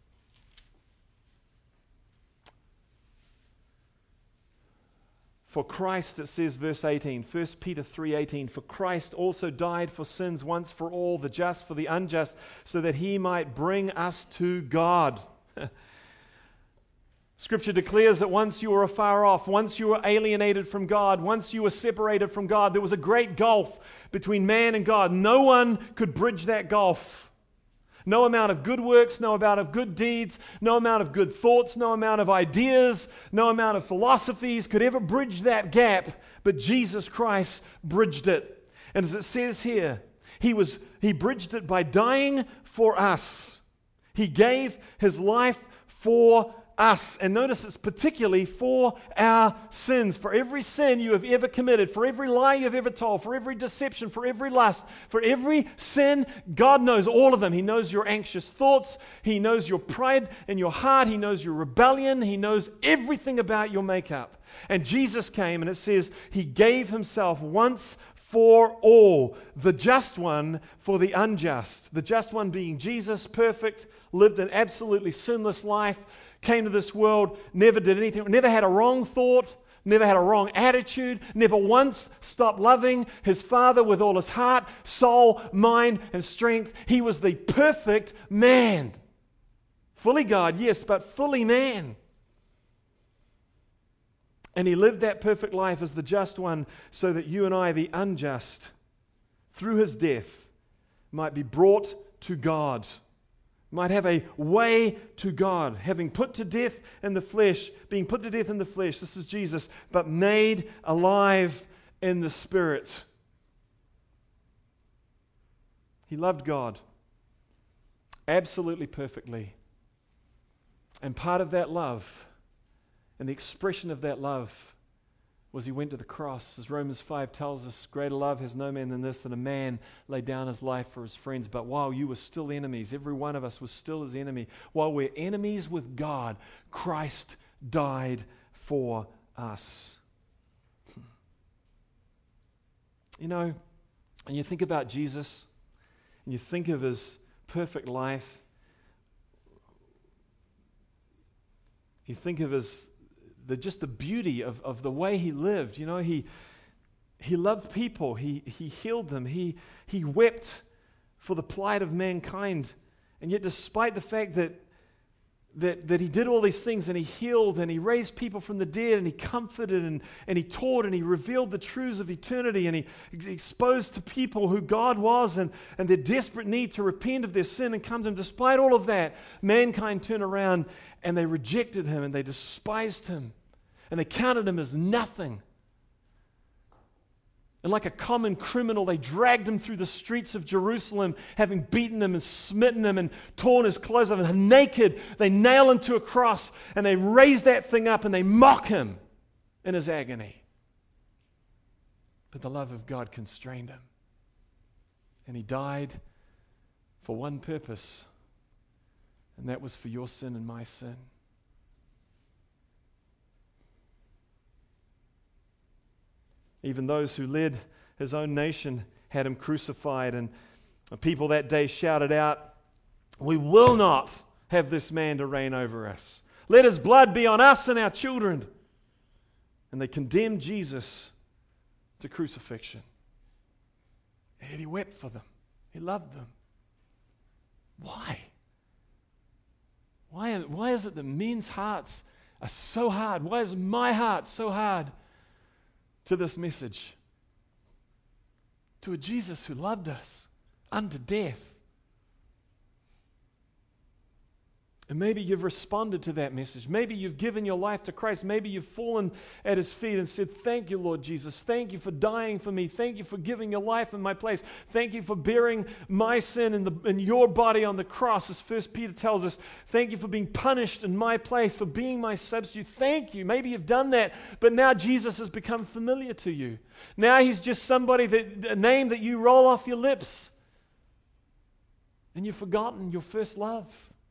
Speaker 1: For Christ, it says, verse eighteen, First Peter three eighteen, for Christ also died for sins once for all, the just for the unjust, so that he might bring us to God. Scripture declares that once you were afar off, once you were alienated from God, once you were separated from God, there was a great gulf between man and God. No one could bridge that gulf. No amount of good works, no amount of good deeds, no amount of good thoughts, no amount of ideas, no amount of philosophies could ever bridge that gap, but Jesus Christ bridged it. And as it says here, he was he bridged it by dying for us. He gave his life for us. And notice it's particularly for our sins. For every sin you have ever committed, for every lie you have ever told, for every deception, for every lust, for every sin, God knows all of them. He knows your anxious thoughts. He knows your pride in your heart. He knows your rebellion. He knows everything about your makeup. And Jesus came, and it says he gave himself once for all, the just one for the unjust. The just one being Jesus, perfect, lived an absolutely sinless life, came to this world, never did anything, never had a wrong thought, never had a wrong attitude, never once stopped loving his Father with all his heart, soul, mind, and strength. He was the perfect man. Fully God, yes, but fully man. And he lived that perfect life as the just one so that you and I, the unjust, through his death, might be brought to God. Might have a way to God, having put to death in the flesh, being put to death in the flesh, this is Jesus, but made alive in the Spirit. He loved God absolutely perfectly. And part of that love, and the expression of that love, was he went to the cross. As Romans five tells us, greater love has no man than this, that a man lay down his life for his friends. But while you were still enemies, every one of us was still his enemy. While we're enemies with God, Christ died for us. You know, and you think about Jesus, and you think of his perfect life, you think of his The, just the beauty of, of the way he lived. You know, he he loved people. He he healed them. He he wept for the plight of mankind. And yet, despite the fact that that, that he did all these things, and he healed, and he raised people from the dead, and he comforted, and, and he taught, and he revealed the truths of eternity, and he exposed to people who God was and, and their desperate need to repent of their sin and come to him. Despite all of that, mankind turned around and they rejected him, and they despised him, and they counted him as nothing. And like a common criminal, they dragged him through the streets of Jerusalem, having beaten him and smitten him and torn his clothes off. And naked, they nail him to a cross, and they raise that thing up, and they mock him in his agony. But the love of God constrained him. And he died for one purpose, and that was for your sin and my sin. Even those who led his own nation had him crucified, and people that day shouted out, "We will not have this man to reign over us. Let his blood be on us and our children." And they condemned Jesus to crucifixion. And yet he wept for them. He loved them. Why? Why, why is it that men's hearts are so hard? Why is my heart so hard to this message? To a Jesus who loved us unto death. And maybe you've responded to that message. Maybe you've given your life to Christ. Maybe you've fallen at his feet and said, "Thank you, Lord Jesus. Thank you for dying for me. Thank you for giving your life in my place. Thank you for bearing my sin in, the, in your body on the cross," as First Peter tells us. "Thank you for being punished in my place, for being my substitute." Thank you. Maybe you've done that, but now Jesus has become familiar to you. Now he's just somebody, that a name that you roll off your lips. And you've forgotten your first love.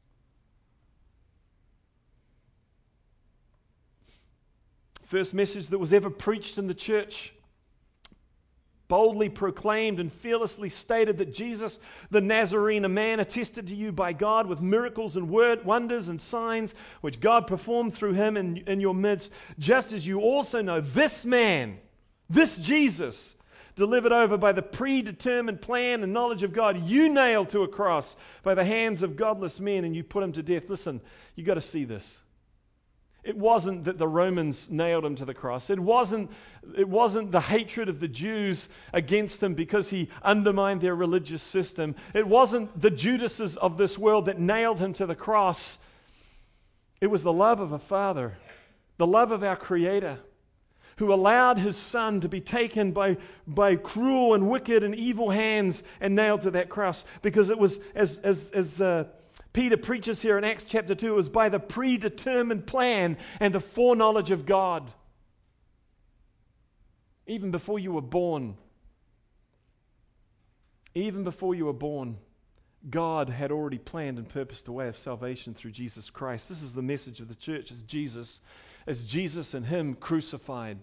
Speaker 1: First message that was ever preached in the church, boldly proclaimed and fearlessly stated that Jesus the Nazarene, a man attested to you by God with miracles and word, wonders and signs which God performed through him in, in your midst, just as you also know this man, this Jesus, delivered over by the predetermined plan and knowledge of God, you nailed to a cross by the hands of godless men, and you put him to death. Listen, you got to see this. It wasn't that the Romans nailed him to the cross. It wasn't, it wasn't the hatred of the Jews against him because he undermined their religious system. It wasn't the Judases of this world that nailed him to the cross. It was the love of a Father, the love of our Creator, who allowed his Son to be taken by, by cruel and wicked and evil hands and nailed to that cross. Because it was, as, as, as uh, Peter preaches here in Acts chapter two, it was by the predetermined plan and the foreknowledge of God. Even before you were born, even before you were born, God had already planned and purposed a way of salvation through Jesus Christ. This is the message of the church, as Jesus, as Jesus and him crucified.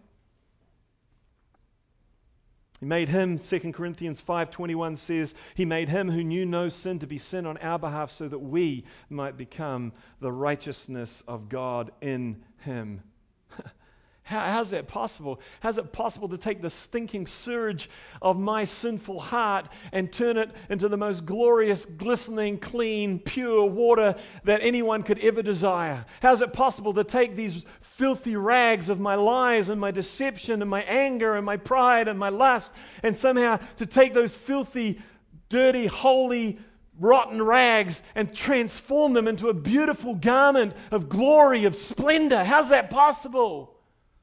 Speaker 1: He made him, Second Corinthians five twenty-one says, he made him who knew no sin to be sin on our behalf so that we might become the righteousness of God in him. How, how's that possible? How's it possible to take the stinking surge of my sinful heart and turn it into the most glorious, glistening, clean, pure water that anyone could ever desire? How's it possible to take these filthy rags of my lies and my deception and my anger and my pride and my lust, and somehow to take those filthy, dirty, holy, rotten rags and transform them into a beautiful garment of glory, of splendor? How's that possible?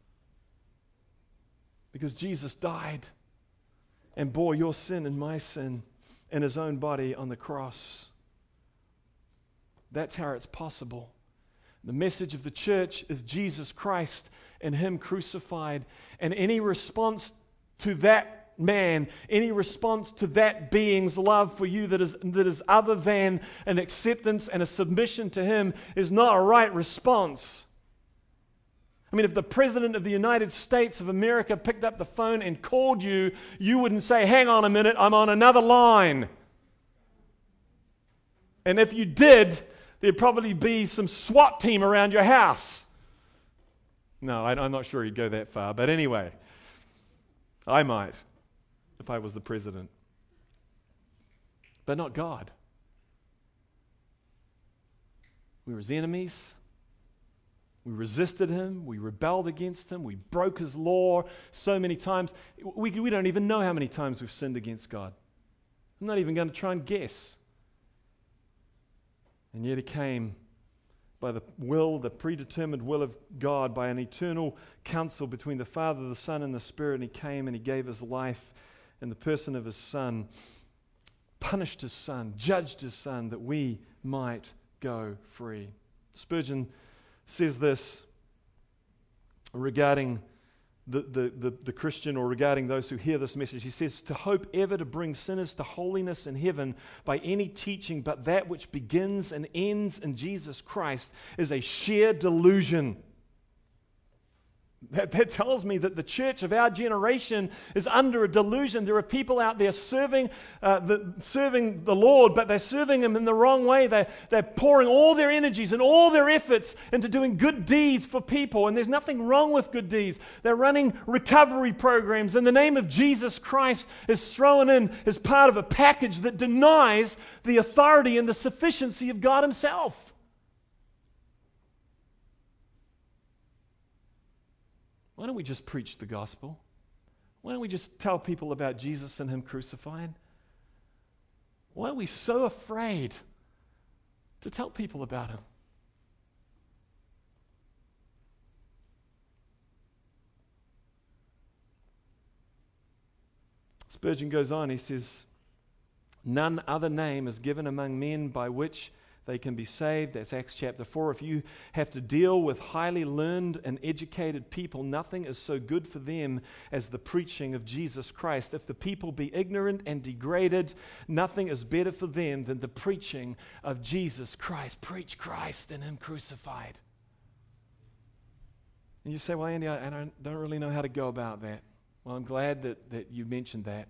Speaker 1: Because Jesus died and bore your sin and my sin in his own body on the cross. That's how it's possible. The message of the church is Jesus Christ and him crucified. And any response to that man, any response to that being's love for you that is, that is other than an acceptance and a submission to him is not a right response. I mean, if the President of the United States of America picked up the phone and called you, you wouldn't say, "Hang on a minute, I'm on another line." And if you did, there'd probably be some SWAT team around your house. No, I, I'm not sure you'd go that far. But anyway, I might if I was the president. But not God. We were his enemies. We resisted him. We rebelled against him. We broke his law so many times. We, we don't even know how many times we've sinned against God. I'm not even going to try and guess. And yet he came by the will, the predetermined will of God, by an eternal counsel between the Father, the Son, and the Spirit, and he came and he gave his life in the person of his Son, punished his Son, judged his Son, that we might go free. Spurgeon says this regarding the, the, the, the Christian, or regarding those who hear this message. He says, to hope ever to bring sinners to holiness in heaven by any teaching but that which begins and ends in Jesus Christ is a sheer delusion. That, that tells me that the church of our generation is under a delusion. There are people out there serving, uh, the, serving the Lord, but they're serving Him in the wrong way. They're, they're pouring all their energies and all their efforts into doing good deeds for people, and there's nothing wrong with good deeds. They're running recovery programs, and the name of Jesus Christ is thrown in as part of a package that denies the authority and the sufficiency of God Himself. Why don't we just preach the gospel? Why don't we just tell people about Jesus and Him crucified? Why are we so afraid to tell people about Him? Spurgeon goes on, he says, none other name is given among men by which they can be saved. That's Acts chapter four. If you have to deal with highly learned and educated people, nothing is so good for them as the preaching of Jesus Christ. If the people be ignorant and degraded, nothing is better for them than the preaching of Jesus Christ. Preach Christ and Him crucified. And you say, well, Andy, I, I don't, don't really know how to go about that. Well, I'm glad that, that you mentioned that.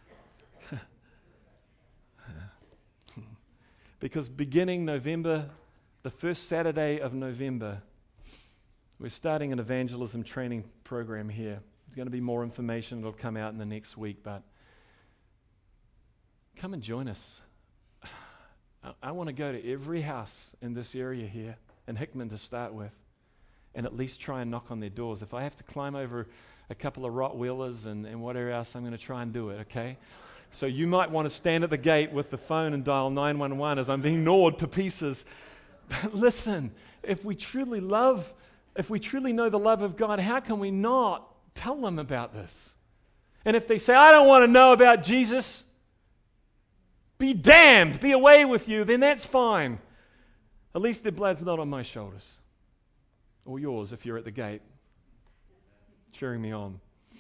Speaker 1: Because beginning November, the first Saturday of November, we're starting an evangelism training program here. There's going to be more information that'll come out in the next week, but come and join us. I, I want to go to every house in this area here, in Hickman to start with, and at least try and knock on their doors. If I have to climb over a couple of Rottweilers and, and whatever else, I'm going to try and do it, okay? So you might want to stand at the gate with the phone and dial nine one one as I'm being gnawed to pieces. But listen, if we truly love, if we truly know the love of God, how can we not tell them about this? And if they say, I don't want to know about Jesus, be damned, be away with you, then that's fine. At least their blood's not on my shoulders. Or yours if you're at the gate, cheering me on.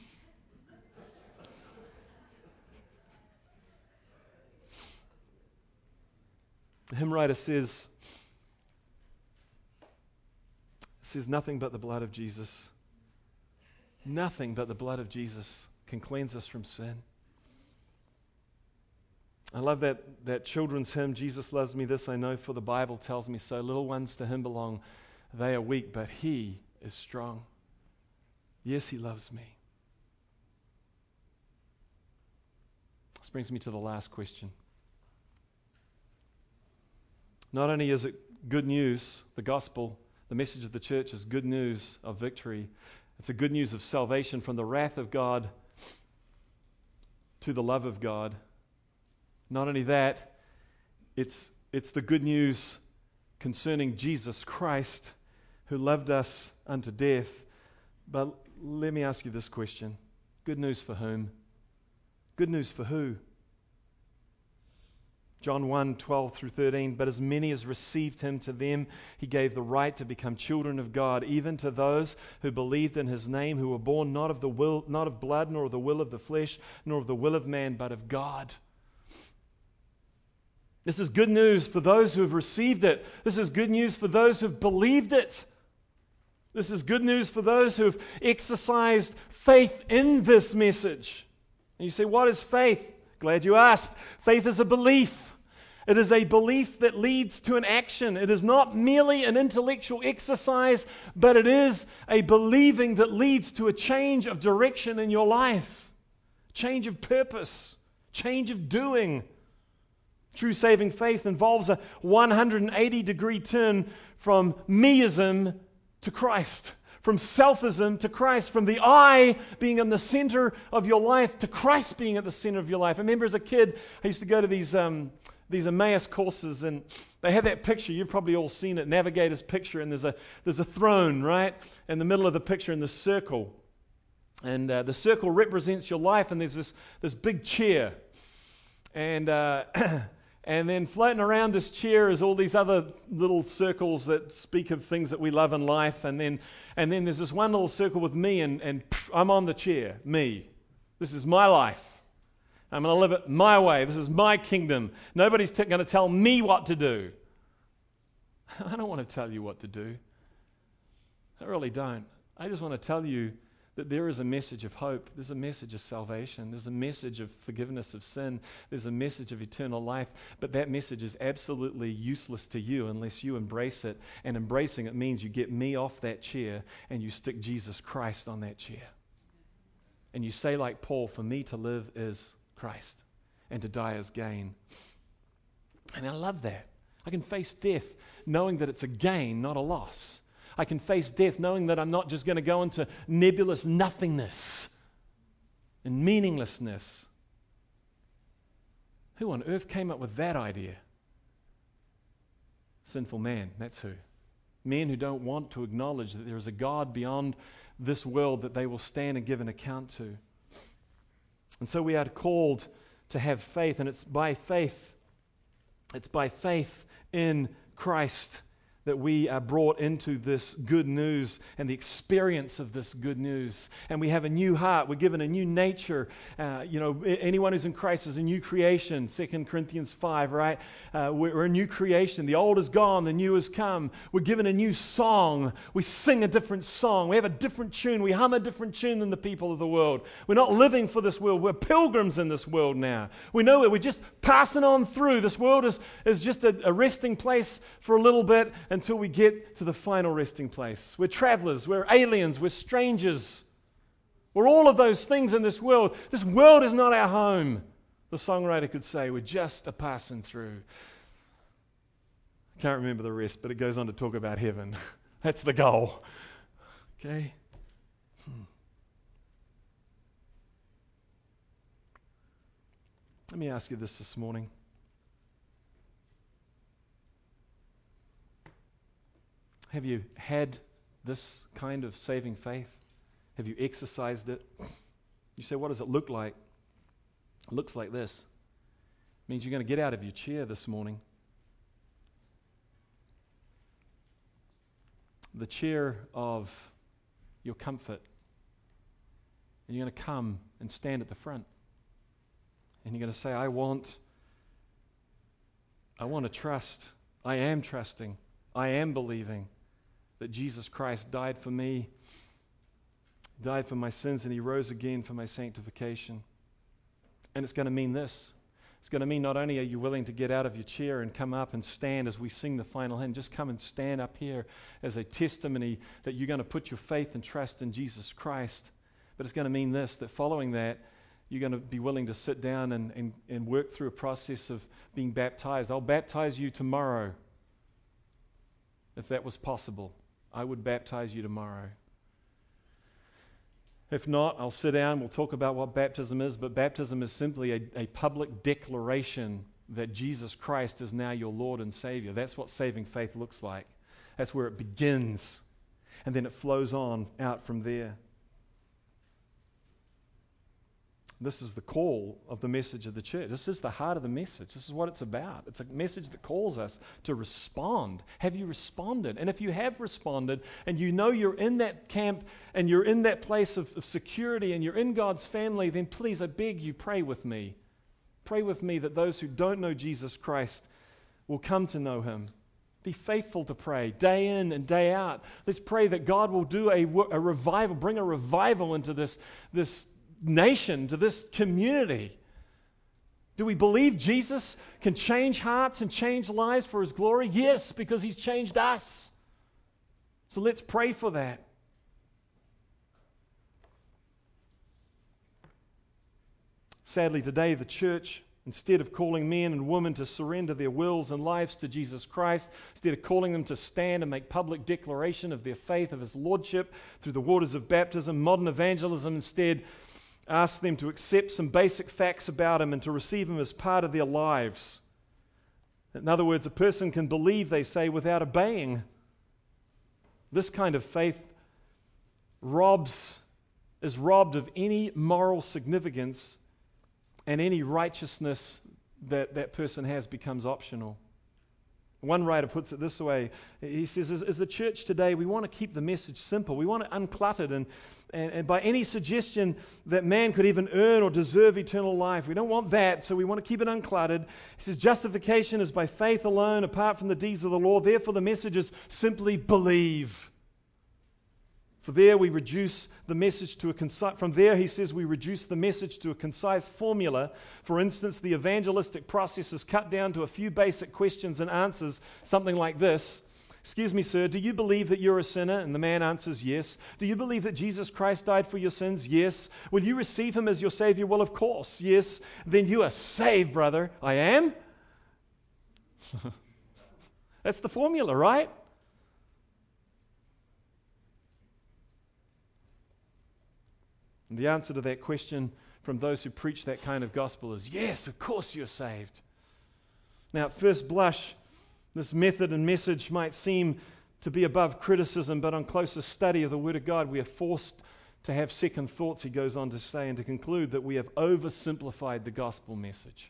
Speaker 1: The hymn writer says, says nothing but the blood of Jesus. Nothing but the blood of Jesus can cleanse us from sin. I love that, that children's hymn, Jesus loves me, this I know, for the Bible tells me so. Little ones to Him belong. They are weak, but He is strong. Yes, He loves me. This brings me to the last question. Not only is it good news, the gospel, the message of the church is good news of victory. It's a good news of salvation from the wrath of God to the love of God. Not only that, it's, it's the good news concerning Jesus Christ, who loved us unto death. But let me ask you this question. Good news for whom? Good news for who? John one, twelve through thirteen, but as many as received Him, to them He gave the right to become children of God, even to those who believed in His name, who were born not of the will, not of blood, nor of the will of the flesh, nor of the will of man, but of God. This is good news for those who have received it. This is good news for those who have believed it. This is good news for those who have exercised faith in this message. And you say, what is faith? Glad you asked. Faith is a belief. It is a belief that leads to an action. It is not merely an intellectual exercise, but it is a believing that leads to a change of direction in your life, change of purpose, change of doing, True saving faith involves a one hundred eighty degree turn from meism to Christ, from selfism to Christ, from the I being in the center of your life to Christ being at the center of your life. I remember as a kid, I used to go to these um, these Emmaus courses, and they have that picture. You've probably all seen it, Navigator's picture, and there's a there's a throne, right, in the middle of the picture in the circle. And uh, the circle represents your life, and there's this, this big chair. And uh, and then floating around this chair is all these other little circles that speak of things that we love in life. And then and then there's this one little circle with me, and, and pff, I'm on the chair, me. This is my life. I'm going to live it my way. This is my kingdom. Nobody's t- going to tell me what to do. I don't want to tell you what to do. I really don't. I just want to tell you that there is a message of hope. There's a message of salvation. There's a message of forgiveness of sin. There's a message of eternal life. But that message is absolutely useless to you unless you embrace it. And embracing it means you get me off that chair and you stick Jesus Christ on that chair. And you say like Paul, for me to live is Christ and to die is gain. And I love that. I can face death knowing that it's a gain, not a loss. I can face death knowing that I'm not just going to go into nebulous nothingness and meaninglessness. Who on earth came up with that idea? Sinful man, that's who. Men who don't want to acknowledge that there is a God beyond this world that they will stand and give an account to. And so we are called to have faith, and it's by faith, it's by faith in Christ that we are brought into this good news and the experience of this good news. And we have a new heart. We're given a new nature. Uh, you know, anyone who's in Christ is a new creation. Second Corinthians five, right? Uh, we're a new creation. The old is gone. The new has come. We're given a new song. We sing a different song. We have a different tune. We hum a different tune than the people of the world. We're not living for this world. We're pilgrims in this world now. We know that we're just passing on through. This world is, is just a, a resting place for a little bit until we get to the final resting place. We're travelers, we're aliens, we're strangers. We're all of those things in this world. This world is not our home. The songwriter could say, we're just a passing through. I can't remember the rest, but it goes on to talk about heaven. That's the goal. Okay? Hmm. Let me ask you this this morning. Have you had this kind of saving faith? Have you exercised it? You say, what does it look like? It looks like this. It means you're going to get out of your chair this morning. The chair of your comfort. And you're going to come and stand at the front. And you're going to say, I want, I want to trust. I am trusting. I am believing that Jesus Christ died for me, died for my sins, and he rose again for my sanctification. And it's going to mean this. It's going to mean not only are you willing to get out of your chair and come up and stand as we sing the final hymn, just come and stand up here as a testimony that you're going to put your faith and trust in Jesus Christ. But it's going to mean this, that following that, you're going to be willing to sit down and, and, and work through a process of being baptized. I'll baptize you tomorrow, if that was possible. I would baptize you tomorrow. If not, I'll sit down, we'll talk about what baptism is, but baptism is simply a, a public declaration that Jesus Christ is now your Lord and Savior. That's what saving faith looks like. That's where it begins, and then it flows on out from there. This is the call of the message of the church. This is the heart of the message. This is what it's about. It's a message that calls us to respond. Have you responded? And if you have responded and you know you're in that camp and you're in that place of, of security and you're in God's family, then please, I beg you, pray with me. Pray with me that those who don't know Jesus Christ will come to know him. Be faithful to pray day in and day out. Let's pray that God will do a, a revival, bring a revival into this, this nation, to this community. Do we believe Jesus can change hearts and change lives for his glory? Yes, because he's changed us. So let's pray for that. Sadly, today the church Instead of calling men and women to surrender their wills and lives to Jesus Christ, instead of calling them to stand and make public declaration of their faith, of His Lordship through the waters of baptism, modern evangelism instead asks them to accept some basic facts about Him and to receive Him as part of their lives. In other words, a person can believe, they say, without obeying. This kind of faith robs, is robbed of any moral significance, and any righteousness that that person has becomes optional. One writer puts it this way. He says, as, as the church today, we want to keep the message simple. We want it uncluttered, and, and, and by any suggestion that man could even earn or deserve eternal life. We don't want that, so we want to keep it uncluttered. He says, justification is by faith alone, apart from the deeds of the law. Therefore, the message is simply believe. For there we reduce the message to a concise, from there he says we reduce the message to a concise formula. For instance, the evangelistic process is cut down to a few basic questions and answers, something like this. Excuse me, sir, do you believe that you're a sinner? And the man answers yes. Do you believe that Jesus Christ died for your sins? Yes. Will you receive Him as your Savior? Well, of course, yes. Then you are saved, brother. I am? That's the formula, right? And the answer to that question from those who preach that kind of gospel is, yes, of course you're saved. Now, at first blush, this method and message might seem to be above criticism, but on closer study of the Word of God, we are forced to have second thoughts, he goes on to say, and to conclude that we have oversimplified the gospel message.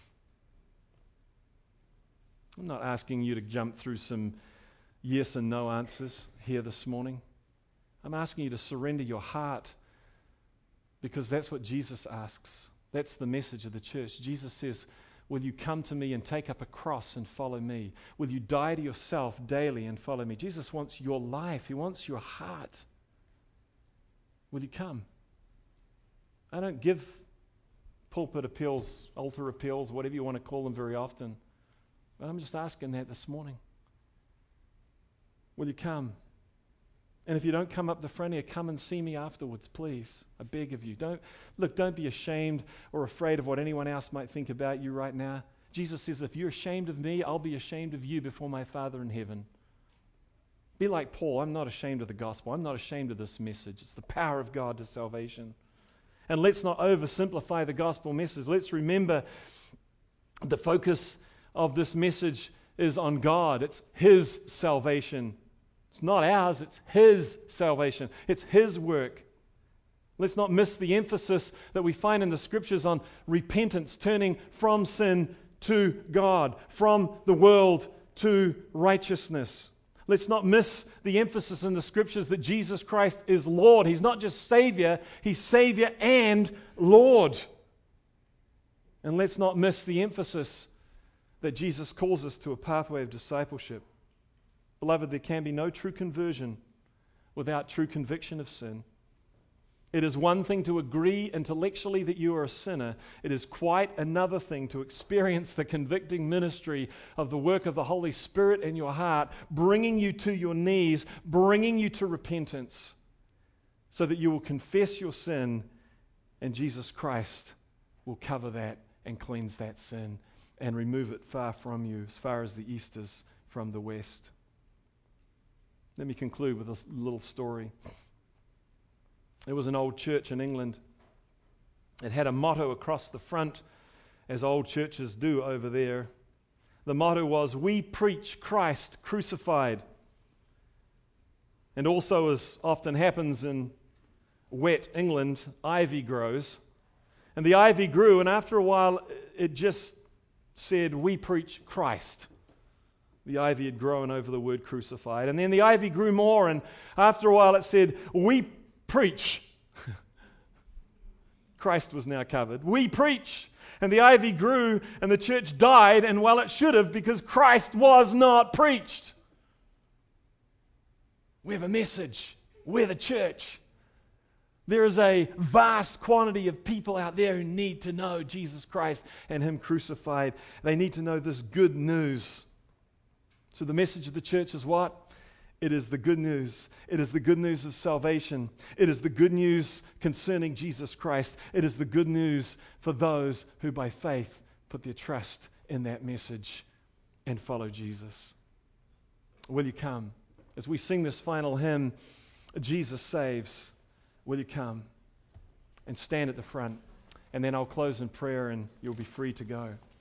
Speaker 1: I'm not asking you to jump through some yes and no answers here this morning. I'm asking you to surrender your heart, because that's what Jesus asks. That's the message of the church. Jesus says, will you come to me and take up a cross and follow me? Will you die to yourself daily and follow me? Jesus wants your life. He wants your heart. Will you come? I don't give pulpit appeals, altar appeals, whatever you want to call them very often. But I'm just asking that this morning. Will you come? And if you don't come up the front here, come and see me afterwards, please. I beg of you. Don't look, don't be ashamed or afraid of what anyone else might think about you right now. Jesus says, if you're ashamed of me, I'll be ashamed of you before my Father in heaven. Be like Paul. I'm not ashamed of the gospel. I'm not ashamed of this message. It's the power of God to salvation. And let's not oversimplify the gospel message. Let's remember the focus of this message is on God. It's His salvation. It's not ours, it's His salvation. It's His work. Let's not miss the emphasis that we find in the Scriptures on repentance, turning from sin to God, from the world to righteousness. Let's not miss the emphasis in the Scriptures that Jesus Christ is Lord. He's not just Savior, He's Savior and Lord. And let's not miss the emphasis that Jesus calls us to a pathway of discipleship. Beloved, there can be no true conversion without true conviction of sin. It is one thing to agree intellectually that you are a sinner. It is quite another thing to experience the convicting ministry of the work of the Holy Spirit in your heart, bringing you to your knees, bringing you to repentance, so that you will confess your sin, and Jesus Christ will cover that and cleanse that sin and remove it far from you, as far as the east is from the west. Let me conclude with a little story. There was an old church in England. It had a motto across the front, as old churches do over there. The motto was, "We preach Christ crucified." And also, as often happens in wet England, ivy grows. And the ivy grew, and after a while, it just said, "We preach Christ." The ivy had grown over the word crucified. And then the ivy grew more, and after a while it said, "We preach." Christ was now covered. "We preach." And the ivy grew, and the church died, and well, it should have, because Christ was not preached. We have a message. We're the church. There is a vast quantity of people out there who need to know Jesus Christ and Him crucified. They need to know this good news. So the message of the church is what? It is the good news. It is the good news of salvation. It is the good news concerning Jesus Christ. It is the good news for those who by faith put their trust in that message and follow Jesus. Will you come? As we sing this final hymn, Jesus Saves, will you come and stand at the front? And then I'll close in prayer and you'll be free to go.